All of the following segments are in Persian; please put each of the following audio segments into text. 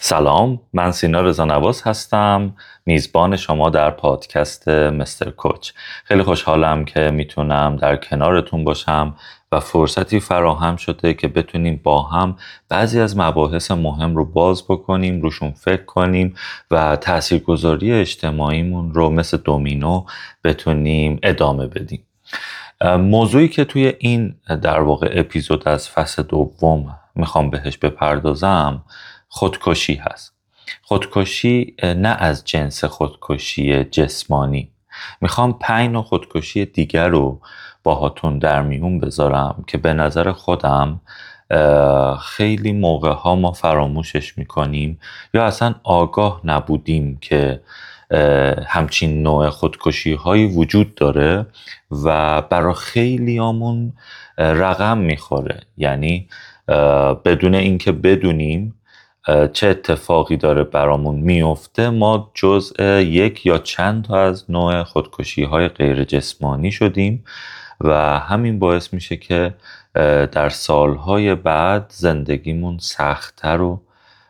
سلام، من سینا رضانواز هستم، میزبان شما در پادکست مستر کوچ. خیلی خوشحالم که میتونم در کنارتون باشم و فرصتی فراهم شده که بتونیم با هم بعضی از مباحث مهم رو باز بکنیم، روشون فکر کنیم و تاثیرگذاری اجتماعیمون رو مثل دومینو بتونیم ادامه بدیم. موضوعی که توی این در واقع اپیزود از فصل دوم میخوام بهش بپردازم خودکشی هست. خودکشی نه از جنس خودکشی جسمانی. میخوام 5 نوع خودکشی دیگر رو باهاتون در میون بذارم که به نظر خودم خیلی موقع ها ما فراموشش میکنیم یا اصلا آگاه نبودیم که همچین نوع خودکشی هایی وجود داره و برای خیلی همون رقم میخوره. یعنی بدون اینکه بدونیم چه اتفاقی داره برامون میفته ما جزء یک یا چند تا از نوع خودکشی های غیر جسمانی شدیم و همین باعث میشه که در سالهای بعد زندگیمون سخت‌تر و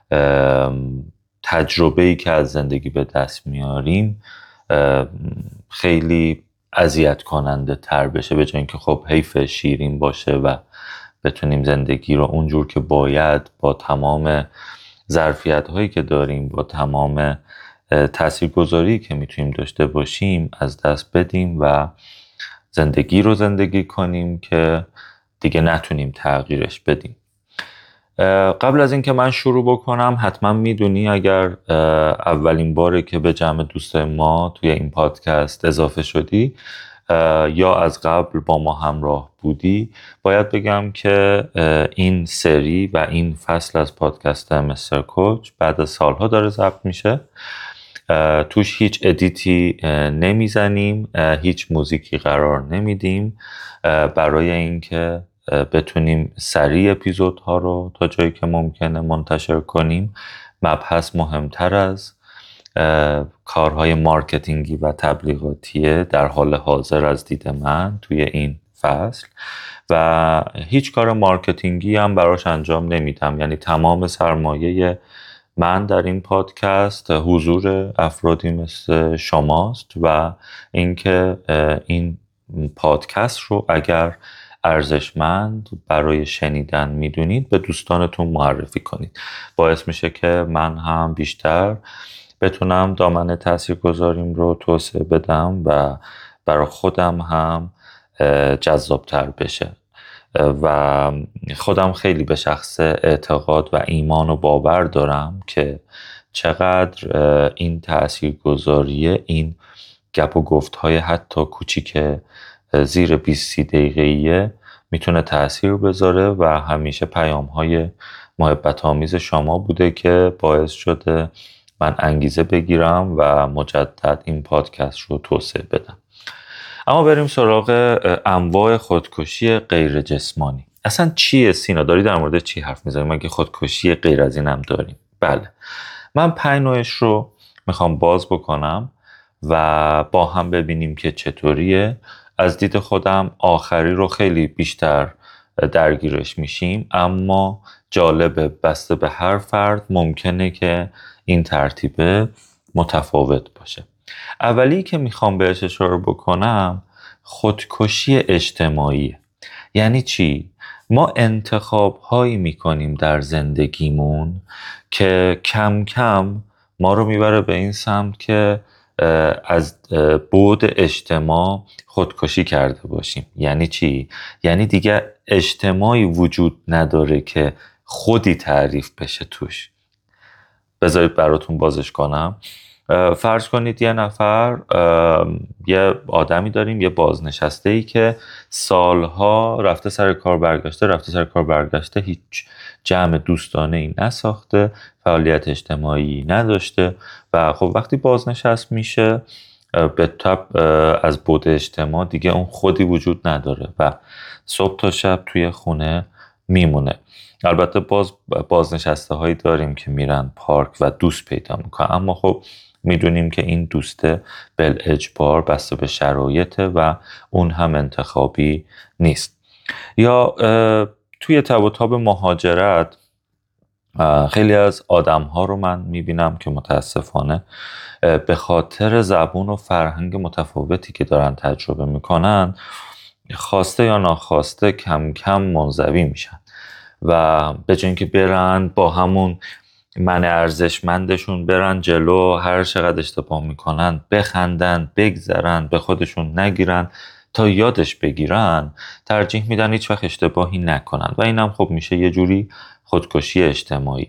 تجربه‌ای که از زندگی به دست میاریم خیلی اذیت کننده تر بشه، به جای اینکه خب حیف شیرین باشه و بتونیم زندگی رو اونجور که باید با تمام ظرفیت هایی که داریم، با تمام تاثیرگذاری که میتونیم داشته باشیم از دست بدیم و زندگی رو زندگی کنیم که دیگه نتونیم تغییرش بدیم. قبل از اینکه من شروع بکنم حتما میدونی اگر اولین باره که به جمع دوستای ما توی این پادکست اضافه شدی یا از قبل با ما همراه بودی، باید بگم که این سری و این فصل از پادکست مستر کوچ بعد از سالها داره ضبط میشه. توش هیچ ادیتی نمیزنیم، هیچ موزیکی قرار نمیدیم برای اینکه بتونیم سریع اپیزودها رو تا جایی که ممکنه منتشر کنیم. مبحث مهمتر از کارهای مارکتینگی و تبلیغاتیه در حال حاضر از دید من توی این فصل و هیچ کار مارکتینگی هم براش انجام نمیدم. یعنی تمام سرمایه من در این پادکست حضور افرادی مثل شماست و اینکه این پادکست رو اگر ارزشمند برای شنیدن میدونید به دوستانتون معرفی کنید. باعث میشه که من هم بیشتر بتونم دامنه تاثیرگذاریم رو توسعه بدم و برای خودم هم جذابتر بشه و خودم خیلی به شخص اعتقاد و ایمان و باور دارم که چقدر این تاثیرگذاری، این گپ و گفت‌های حتی کوچیک زیر 20 دقیقه‌ایه میتونه تأثیر بذاره و همیشه پیام‌های محبت آمیز شما بوده که باعث شده من انگیزه بگیرم و مجدد این پادکست رو توسعه بدم. اما بریم سراغ انواع خودکشی غیر جسمانی. اصلا چیه سینا؟ داری در مورد چی حرف میزنی؟ مگه خودکشی غیر از این هم داریم؟ بله، من 5 نوعش رو میخوام باز بکنم و با هم ببینیم که چطوریه. از دید خودم آخری رو خیلی بیشتر درگیرش میشیم، اما جالبه بسته به هر فرد ممکنه که این ترتیب متفاوت باشه. اولی که میخوام بهش اشاره بکنم خودکشی اجتماعی. یعنی چی؟ ما انتخاب هایی میکنیم در زندگیمون که کم کم ما رو میبره به این سمت که از بعد اجتماع خودکشی کرده باشیم. یعنی چی؟ یعنی دیگه اجتماعی وجود نداره که خودی تعریف بشه توش. بذارید براتون بازش کنم. فرض کنید یه نفر، یه آدمی داریم، یه بازنشسته‌ای که سالها رفته سر کار برگشته، هیچ جمع دوستانه ای نساخته، فعالیت اجتماعی نداشته و خب وقتی بازنشست میشه به تبع از بعد اجتماع دیگه اون خودی وجود نداره و صبح تا شب توی خونه میمونه. البته بازنشسته هایی داریم که میرن پارک و دوست پیدا میکنن، اما خب میدونیم که این دوسته بالاجبار بسته به شرایطه و اون هم انتخابی نیست. یا توی تب و تاب مهاجرت خیلی از آدم ها رو من میبینم که متاسفانه به خاطر زبون و فرهنگ متفاوتی که دارن تجربه میکنن، خواسته یا ناخواسته کم کم منزوی میشن و به جای اینکه برن با همون من ارزشمندشون برن جلو، هر چقدر اشتباه میکنن بخندن، بگذرن، به خودشون نگیرن تا یادش بگیرن، ترجیح میدن هیچ وقت اشتباهی نکنن و اینم خب میشه یه جوری خودکشی اجتماعی.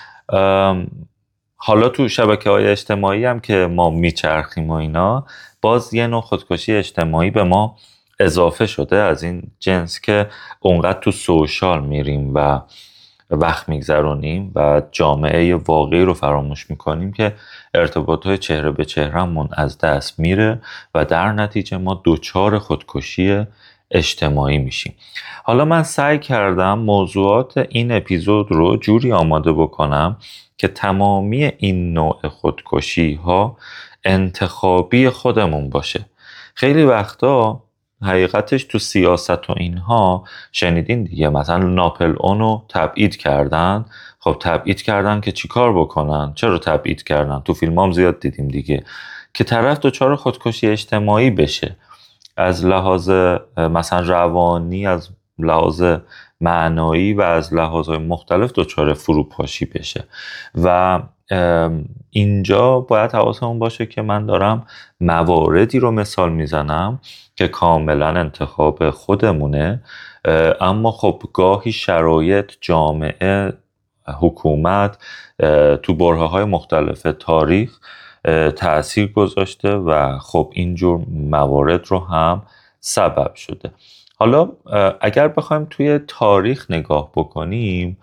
حالا تو شبکه‌های اجتماعی هم که ما میچرخیم و اینا، باز یه نوع خودکشی اجتماعی به ما اضافه شده از این جنس که اونقدر تو سوشال میریم و وقت میگذرونیم و جامعه واقعی رو فراموش میکنیم که ارتباطهای چهره به چهرهمون از دست میره و در نتیجه ما دچار خودکشی اجتماعی میشیم. حالا من سعی کردم موضوعات این اپیزود رو جوری آماده بکنم که تمامی این نوع خودکشی ها انتخابی خودمون باشه. خیلی وقتا حقیقتش تو سیاست و اینها شنیدین دیگه، مثلا ناپل اونو تبعید کردن. خب تبعید کردن که چیکار بکنن؟ چرا تبعید کردن؟ تو فیلم هم زیاد دیدیم دیگه که طرف دچار خودکشی اجتماعی بشه، از لحاظ مثلا روانی، از لحاظ معنایی و از لحاظهای مختلف دچار فروپاشی بشه. و اینجا باید حواسمون باشه که من دارم مواردی رو مثال میزنم که کاملا انتخاب خودمونه، اما خب گاهی شرایط، جامعه، حکومت تو برهه‌های مختلف تاریخ تأثیر گذاشته و خب اینجور موارد رو هم سبب شده. حالا اگر بخوایم توی تاریخ نگاه بکنیم،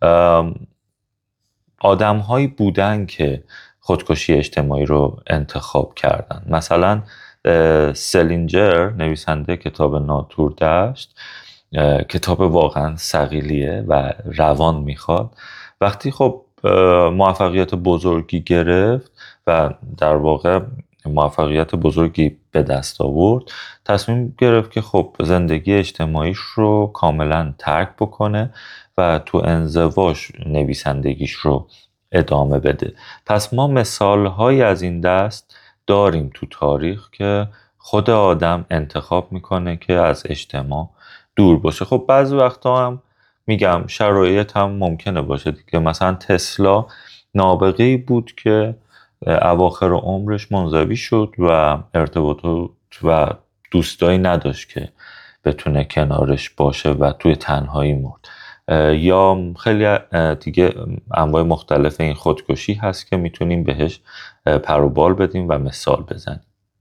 آدم هایی بودن که خودکشی اجتماعی رو انتخاب کردن. مثلا سلینجر، نویسنده کتاب ناتوردشت، کتاب واقعا ثقیلیه و روان میخواد، وقتی خب موفقیت بزرگی گرفت و در واقع موفقیت بزرگی به دست آورد، تصمیم گرفت که خب زندگی اجتماعیش رو کاملا ترک بکنه و تو انزواش نویسندگیش رو ادامه بده. پس ما مثالهایی از این دست داریم تو تاریخ که خود آدم انتخاب میکنه که از اجتماع دور باشه. خب بعضی وقتا هم میگم شرایط هم ممکنه باشه دیگه. مثلا تسلا نابغه‌ای بود که اواخر عمرش منزوی شد و ارتباطات و دوستایی نداشت که بتونه کنارش باشه و توی تنهایی مرد. یا خیلی دیگه انواع مختلف این خودکشی هست که میتونیم بهش پر و بال بدیم و مثال بزنیم.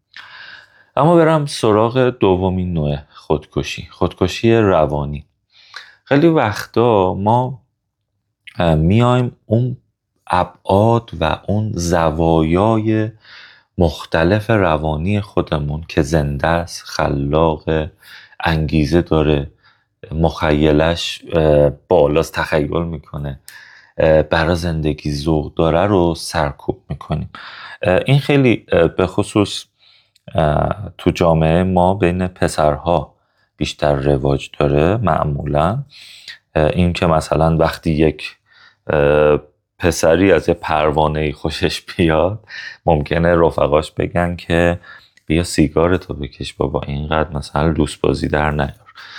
اما برم سراغ دومین نوع خودکشی، خودکشی روانی. خیلی وقتا ما میایم اون ابعاد و اون زوایای مختلف روانی خودمون که زنده است، خلاق، انگیزه داره، مخیلش بالاست، تخیل میکنه، برای زندگی ذوق داره رو سرکوب میکنیم. این خیلی به خصوص تو جامعه ما بین پسرها بیشتر رواج داره. معمولا این که مثلا وقتی یک پسری از یه پروانه‌ای خوشش بیاد، ممکنه رفقاش بگن که بیا سیگارتو بکش بابا، اینقدر مثلا لوس بازی در نیار.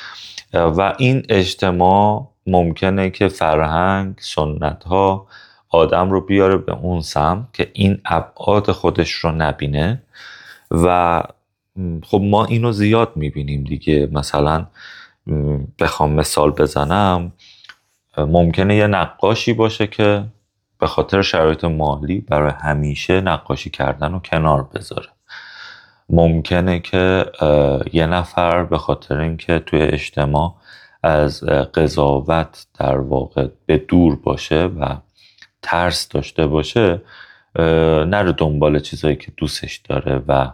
و این اجتماع ممکنه که فرهنگ، سنت ها آدم رو بیاره به اون سمت که این ابعاد خودش رو نبینه. و خب ما اینو زیاد میبینیم دیگه. مثلا بخوام مثال بزنم، ممکنه یه نقاشی باشه که به خاطر شرایط مالی برای همیشه نقاشی کردن رو کنار بذاره. ممکنه که یه نفر به خاطر اینکه توی اجتماع از قضاوت در واقع به دور باشه و ترس داشته باشه، نره دنبال چیزایی که دوستش داره و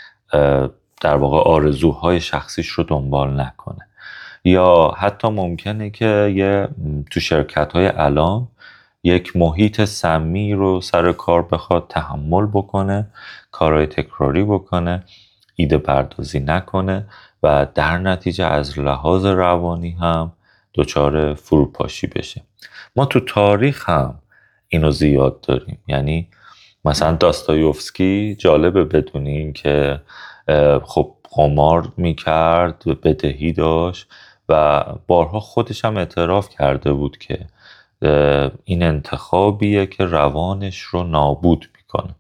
در واقع آرزوهای شخصیش رو دنبال نکنه. یا حتی ممکنه که تو شرکت‌های الان یک محیط سمی رو سر کار بخواد تحمل بکنه، کارهای تکراری بکنه، ایده پردازی نکنه و در نتیجه از لحاظ روانی هم دچار فروپاشی بشه. ما تو تاریخ هم اینو زیاد داریم. یعنی مثلا داستایوفسکی جالبه بدونین که خب قمار میکرد، بدهی داشت و بارها خودش هم اعتراف کرده بود که این انتخابیه که روانش رو نابود میکنه.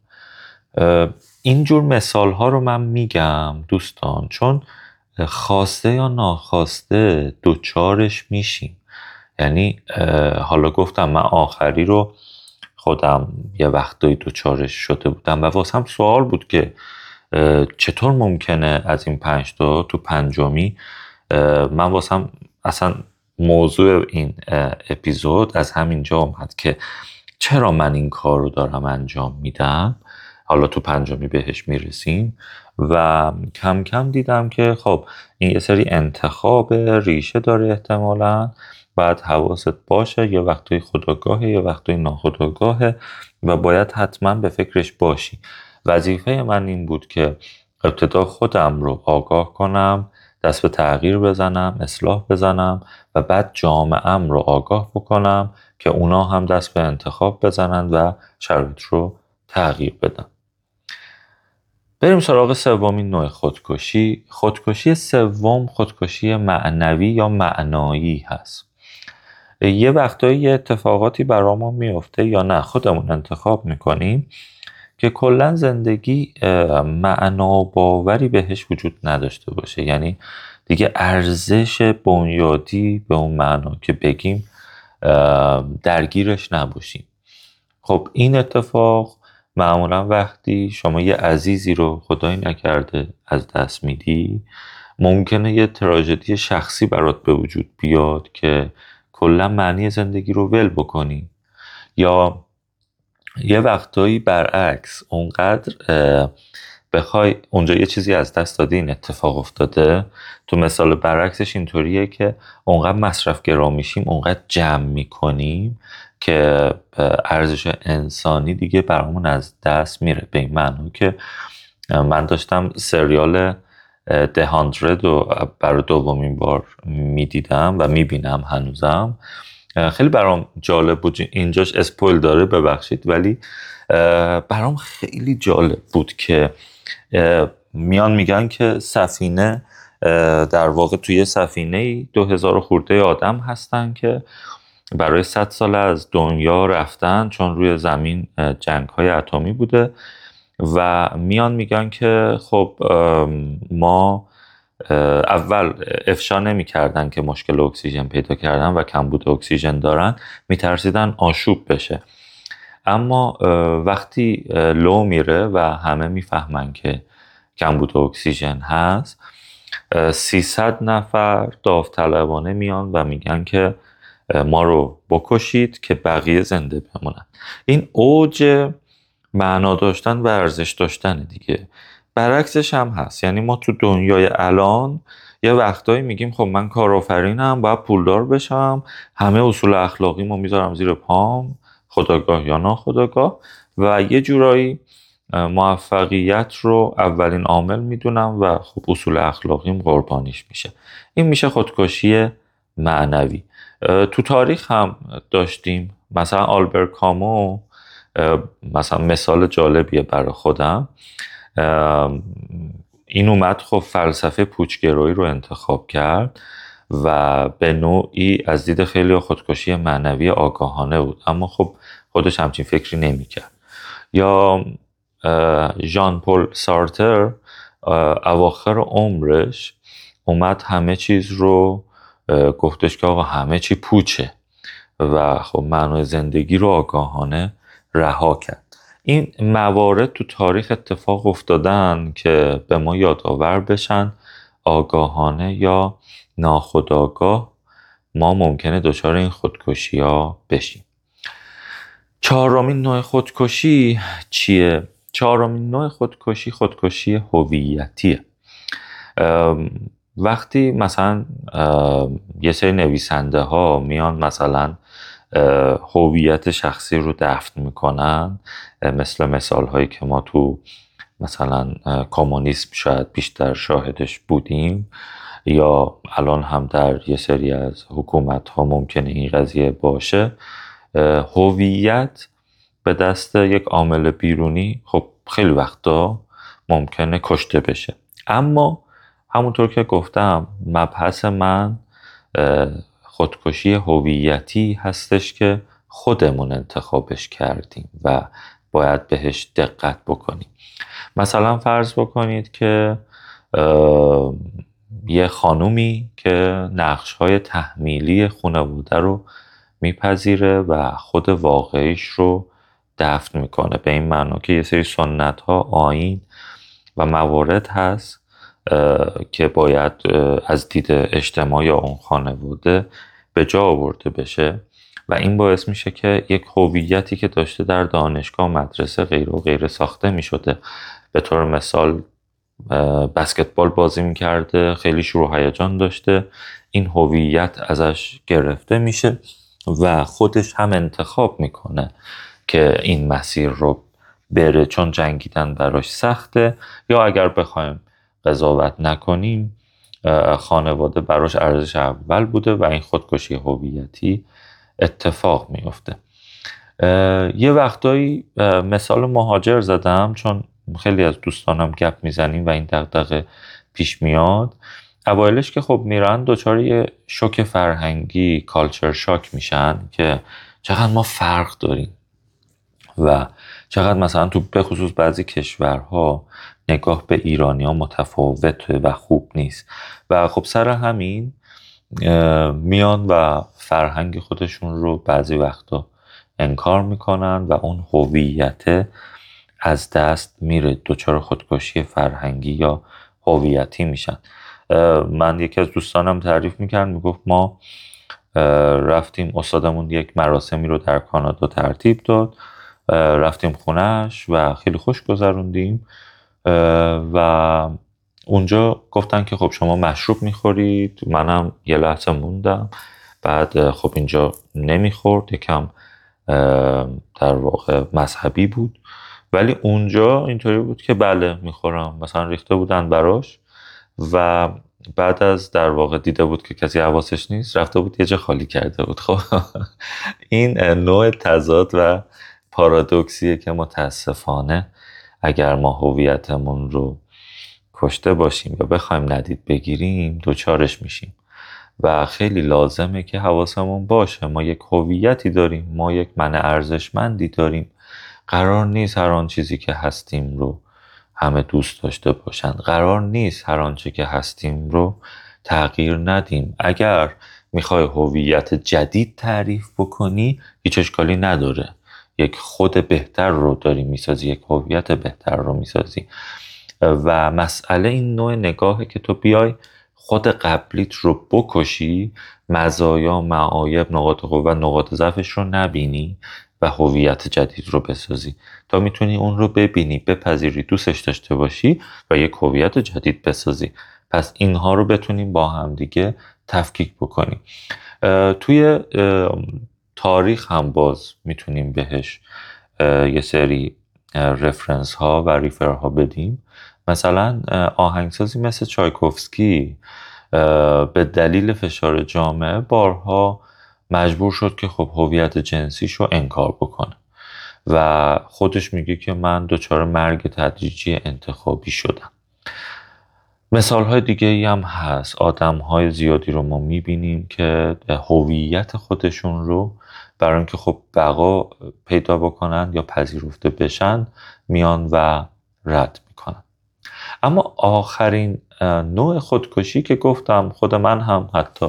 اینجور مثال ها رو من میگم دوستان چون خواسته یا ناخواسته دوچارش میشیم. یعنی حالا گفتم من آخری رو خودم یه وقتایی دوچارش شده بودم و واسم سوال بود که چطور ممکنه از این 5 تا تو پنجمی من واسم اصلا موضوع این اپیزود از همینجا اومد که چرا من این کار رو دارم انجام میدم. حالا تو پنجمی بهش میرسیم و کم کم دیدم که خب این یه سری انتخاب ریشه داره احتمالاً، باید حواست باشه، یه وقتای خودآگاهه یه وقتای ناخودآگاهه و باید حتما به فکرش باشی. وظیفه من این بود که ابتدا خودم رو آگاه کنم، دست به تغییر بزنم، اصلاح بزنم و بعد جامعه‌ام رو آگاه بکنم که اونا هم دست به انتخاب بزنن و شرایط رو تغییر بدن. بریم سراغ سومین نوع خودکشی. خودکشی سوم خودکشی معنوی یا معنایی هست. یه وقتایی یه اتفاقاتی برامون میفته یا نه خودمون انتخاب میکنیم که کلا زندگی معنا باوری بهش وجود نداشته باشه. یعنی دیگه ارزش بنیادی به اون معنا که بگیم درگیرش نباشیم. خب این اتفاق معمولا وقتی شما یه عزیزی رو خدایی نکرده از دست میدی، ممکنه یه تراژدی شخصی برات به وجود بیاد که کلا معنی زندگی رو ول بکنی. یا یه وقتایی برعکس اونقدر بخوای اونجا یه چیزی از دست دادی، این اتفاق افتاده. تو مثال برعکسش اینطوریه که اونقدر مصرف گرا میشیم، اونقدر جمع میکنیم که ارزش انسانی دیگه برامون از دست میره. به این معنی که من داشتم سریال The 100 رو برای دومین بار میدیدم و میبینم هنوزم. خیلی برام جالب بود. اینجاش اسپویل داره ببخشید، ولی برام خیلی جالب بود که میان میگن که سفینه در واقع توی سفینه 2000 خورده آدم هستن که برای 100 سال از دنیا رفتن چون روی زمین جنگ‌های اتمی بوده و میان میگن که خب ما اول افشا نمی کردن که مشکل اکسیژن پیدا کردن و کمبود اکسیژن دارن، میترسیدن آشوب بشه. اما وقتی لو میره و همه میفهمن که کمبود اکسیژن هست، 300 نفر داوطلبانه میان و میگن که ما رو بکشید که بقیه زنده بمونن. این اوج معنا داشتن و ارزش داشتن دیگه. برعکسش هم هست. یعنی ما تو دنیای الان یه وقتایی میگیم خب من کارآفرینم، باید پولدار بشم، همه اصول اخلاقی ما میذارم زیر پام، خودآگاه یا ناخودآگاه، و یه جورایی موفقیت رو اولین عامل میدونم و خب اصول اخلاقیم قربانیش میشه. این میشه خودکشی معنوی. تو تاریخ هم داشتیم. مثلا آلبر کامو مثلا مثال جالبیه برای خودم. این اومد خب فلسفه پوچگرایی رو انتخاب کرد و به نوعی از دید خیلی خودکشی معنوی آگاهانه بود، اما خب خودش همچین فکری نمی‌کرد. یا ژان پل سارتر اواخر عمرش اومد همه چیز رو گفتش که آقا همه چی پوچه و خب معنای زندگی رو آگاهانه رها کرد. این موارد تو تاریخ اتفاق افتادن که به ما یادآور بشن آگاهانه یا ناخودآگاه ما ممکنه دچار این خودکشی ها بشیم. چهارمین نوع خودکشی چیه؟ چهارمین نوع خودکشی خودکشی هویتیه. وقتی مثلا یه سری نویسنده ها میان مثلا هویت شخصی رو دفن میکنن، مثال هایی که ما تو مثلا کمونیسم شاید بیشتر شاهدش بودیم، یا الان هم در یه سری از حکومت ها ممکنه این قضیه باشه، هویت به دست یک عامل بیرونی خب خیلی وقتا ممکنه کشته بشه. اما همونطور که گفتم مبحث من خودکشی هویتی هستش که خودمون انتخابش کردیم و باید بهش دقت بکنیم. مثلا فرض بکنید که یه خانومی که نقش‌های تحمیلی خانواده رو میپذیره و خود واقعیش رو دفن میکنه، به این معنا که یه سری سنت ها، آیین و موارد هست که باید از دید اجتماع یا اون خانواده به جا آورده بشه و این باعث میشه که یک هویتی که داشته در دانشگاه، مدرسه، غیره و غیره ساخته میشده، به طور مثال بسکتبال بازی میکرده، خیلی شروع هیجان داشته، این هویت ازش گرفته میشه و خودش هم انتخاب میکنه که این مسیر رو بره چون جنگیدن براش سخته، یا اگر بخوایم قضاوت نکنیم خانواده براش ارزش اول بوده و این خودکشی هویتی اتفاق میفته. یه وقتایی مثال مهاجر زدم چون خیلی از دوستانم گپ میزنیم و این دغدغه پیش میاد. اوایلش که خب میرن دچار یه شوک فرهنگی، کالچر شاک میشن که چقدر ما فرق داریم و چقدر مثلا تو به خصوص بعضی کشورها نگاه به ایرانی‌ها متفاوته و خوب نیست و خب سر همین میان و فرهنگ خودشون رو بعضی وقتا انکار میکنن و اون هویت از دست میره، دچار خودکشی فرهنگی یا هویتی میشن. من یکی از دوستانم تعریف میکرد، میگفت ما رفتیم، استادمون یک مراسمی رو در کانادا ترتیب داد، رفتیم خونهش و خیلی خوش گذروندیم و اونجا گفتن که خب شما مشروب میخورید. منم یه لحظه موندم، بعد خب اینجا نمیخورد، یکم در واقع مذهبی بود، ولی اونجا اینطوری بود که بله میخورم، مثلا ریخته بودن براش و بعد از در واقع دیده بود که کسی حواسش نیست، رفته بود یه جا خالی کرده بود. خب این نوع تضاد و پارادوکسیه که متاسفانه اگر ما هویتمون رو کشته باشیم یا بخوایم ندید بگیریم دوچارش میشیم و خیلی لازمه که حواسمون باشه. ما یک هویتی داریم، ما یک من ارزشمندی داریم. قرار نیست هر آن چیزی که هستیم رو همه دوست داشته باشن، قرار نیست هر آنچه که هستیم رو تغییر ندیم. اگر میخوای هویت جدید تعریف بکنی هیچ اشکالی نداره، یک خود بهتر رو داری میسازی، یک هویت بهتر رو میسازی و مسئله این نوع نگاهه که تو بیای خود قبلیت رو بکشی، مزایا، معایب، نقاط قوت و نقاط ضعفش رو نبینی و هویت جدید رو بسازی تا میتونی اون رو ببینی، بپذیری، دوستش داشته باشی و یک هویت جدید بسازی. پس اینها رو بتونیم با هم دیگه تفکیک بکنیم. توی تاریخ هم باز میتونیم بهش یه سری رفرنس ها و ریفر ها بدیم. مثلا آهنگسازی مثل چایکوفسکی به دلیل فشار جامعه بارها مجبور شد که خب هویت جنسیش رو انکار بکنه و خودش میگه که من دچار مرگ تدریجی انتخابی شدم. مثال های دیگه ای هم هست. آدم های زیادی رو ما میبینیم که هویت خودشون رو برای اینکه خب بقا پیدا بکنن یا پذیرفته بشن میان و رد میکنن. اما آخرین نوع خودکشی که گفتم، خود من هم حتی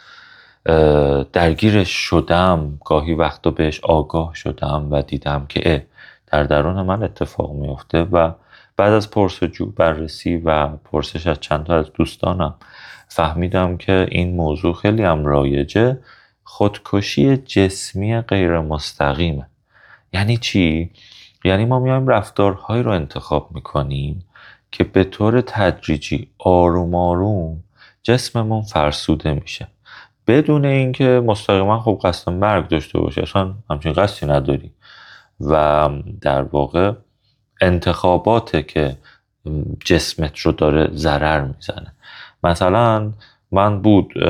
درگیرش شدم، گاهی وقتا بهش آگاه شدم و دیدم که در درون من اتفاق میفته و بعد از پرسجو، بررسی و پرسش از چند تا از دوستانم فهمیدم که این موضوع خیلی هم رایجه. خودکشی جسمی غیر مستقیمه. یعنی چی؟ یعنی ما میایم رفتارهایی رو انتخاب میکنیم که به طور تدریجی، آروم آروم جسممون فرسوده میشه بدون اینکه مستقیما خب قصد مرگ داشته باشه، اصلا همچین قصدی نداری و در واقع انتخاباته که جسمت رو داره ضرر میزنه مثلا من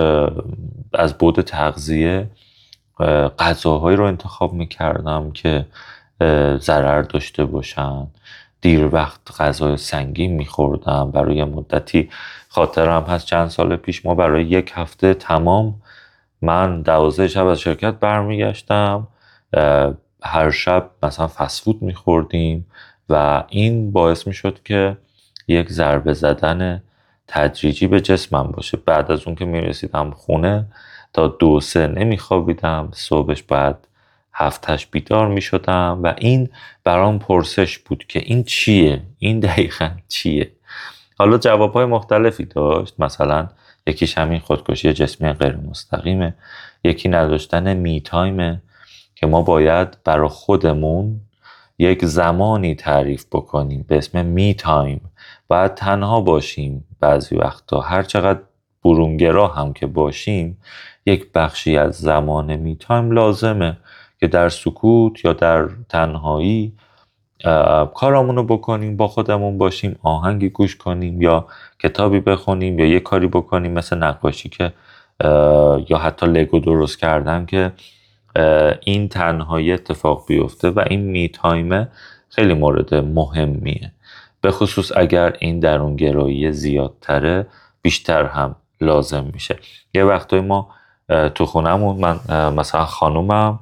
از بعد تغذیه غذاهایی رو انتخاب میکردم که ضرر داشته باشن، دیر وقت غذای سنگین میخوردم. برای مدتی خاطرم هست چند سال پیش ما برای 1 هفته تمام من 12 شب از شرکت برمیگشتم، هر شب مثلا فسفود میخوردیم و این باعث میشد که یک ضربه زدن تدریجی به جسمم باشه. بعد از اون که میرسیدم خونه تا 2-3 نمیخوابیدم، صبحش بعد 7-8 بیدار میشدم و این برام پرسش بود که این چیه؟ این دقیقا چیه؟ حالا جوابهای مختلفی داشت، مثلا یکیش همین خودکشی جسمی غیر مستقیمه، یکی نداشتن می تایمه که ما باید برای خودمون یک زمانی تعریف بکنیم به اسم می تایم، باید تنها باشیم. بعضی وقتا هر چقدر برونگرا هم که باشیم، یک بخشی از زمان می تایم لازمه که در سکوت یا در تنهایی کارامونو بکنیم، با خودمون باشیم، آهنگی گوش کنیم یا کتابی بخونیم یا یه کاری بکنیم مثل نقاشی که یا حتی لگو درست کردن که این تنهایی اتفاق بیفته. و این می تایمه خیلی مورد مهمیه، به خصوص اگر این درونگرایی زیادتره بیشتر هم لازم میشه. یه وقتای ما تو خونمون، من مثلا خانومم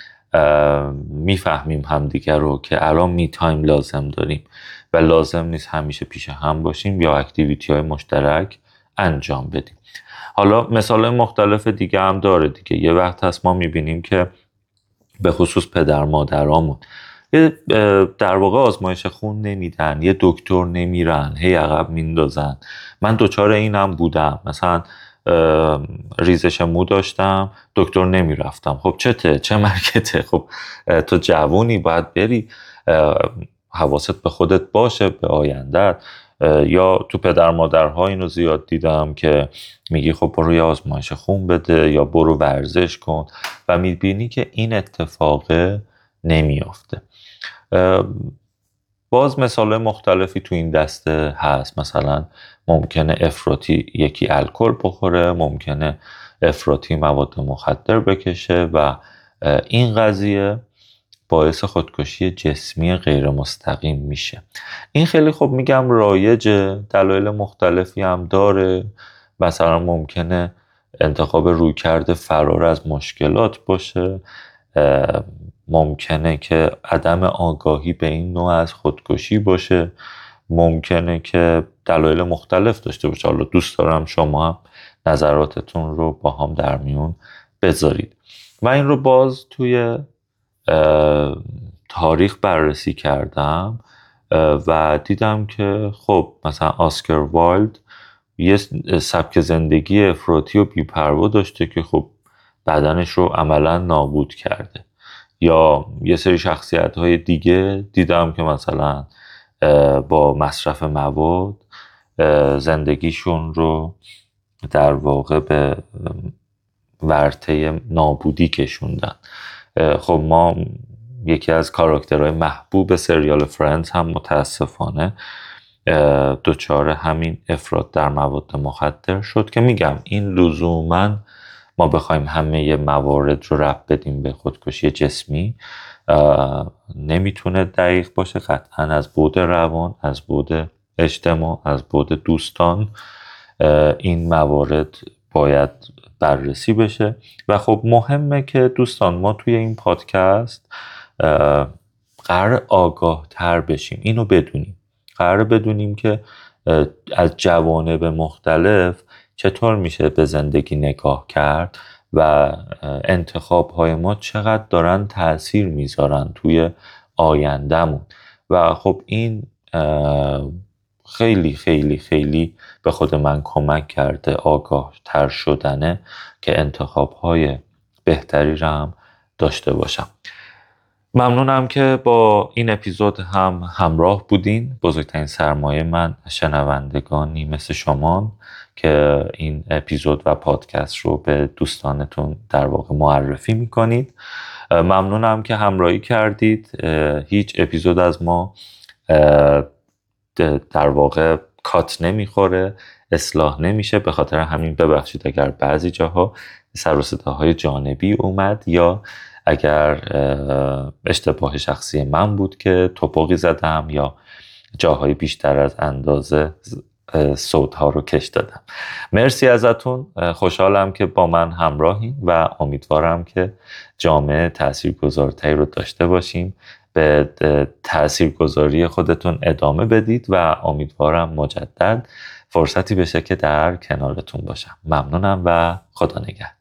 میفهمیم همدیگر رو که الان می تایم لازم داریم و لازم نیست همیشه پیش هم باشیم یا اکتیویتی های مشترک انجام بدیم. حالا مثال مختلف دیگه هم داره دیگه. یه وقت هست ما میبینیم که به خصوص پدر مادرامون در واقع آزمایش خون نمیدن، یه دکتر نمیرن، هی عقب میندازن. من دچار اینم بودم، مثلا ریزش مو داشتم، دکتر نمیرفتم. خب چه مرکته؟ خب تو جوونی، باید بری، حواست به خودت باشه، به آیندت. یا تو پدر مادرها اینو زیاد دیدم که میگی خب برو یه آزمایش خون بده یا برو ورزش کن و میبینی که این اتفاق نمیافته. باز مثال مختلفی تو این دسته هست. مثلا ممکنه افراطی یکی الکل بخوره، ممکنه افراطی مواد مخدر بکشه و این قضیه باعث خودکشی جسمی غیر مستقیم میشه. این خیلی خب میگم رایجه، دلایل مختلفی هم داره. مثلا ممکنه انتخاب رویکرد فرار از مشکلات باشه، ممکنه که عدم آگاهی به این نوع از خودکشی باشه، ممکنه که دلایل مختلف داشته باشه. حالا دوست دارم شما هم نظراتتون رو با هم در میون بذارید. من این رو باز توی تاریخ بررسی کردم و دیدم که خب مثلا آسکار وایلد یه سبک زندگی افراطی و بی‌پروا داشته که خب بدنش رو عملا نابود کرده. یا یه سری شخصیت های دیگه دیدم که مثلا با مصرف مواد زندگیشون رو در واقع به ورطه نابودی کشوندن. خب ما یکی از کاراکترهای محبوب سریال فرندز هم متاسفانه دچار همین افراط در مواد مخدر شد که میگم این لزوما ما بخوایم همه موارد رو ربط بدیم به خودکشی جسمی نمیتونه دقیق باشه. قطعا از بعد روان، از بعد اجتماع، از بعد دوستان این موارد باید بررسی بشه. و خب مهمه که دوستان ما توی این پادکست قرار آگاه تر بشیم، اینو بدونیم، قرار بدونیم که از جوانب مختلف چطور میشه به زندگی نگاه کرد و انتخاب های ما چقدر دارن تأثیر میذارن توی آیندهمون. و خب این خیلی خیلی خیلی به خود من کمک کرده آگاه تر شدنه که انتخاب های بهتری رو هم داشته باشم. ممنونم که با این اپیزود هم همراه بودین. بزرگترین سرمایه من شنوندگانی مثل شما که این اپیزود و پادکست رو به دوستانتون در واقع معرفی میکنید. ممنونم که همراهی کردید. هیچ اپیزود از ما در واقع کات نمیخوره. اصلاح نمیشه. به خاطر همین ببخشید اگر بعضی جاها سر و صداهای جانبی اومد یا اگر اشتباه شخصی من بود که توپقی زدم یا جاهای بیشتر از اندازه صوت ها رو کش دادم. مرسی ازتون، خوشحالم که با من همراهیم و امیدوارم که جامعه تاثیرگذارتری رو داشته باشیم. به تاثیرگذاری خودتون ادامه بدید و امیدوارم مجدد فرصتی بشه که در کنارتون باشم. ممنونم و خدا نگهدار.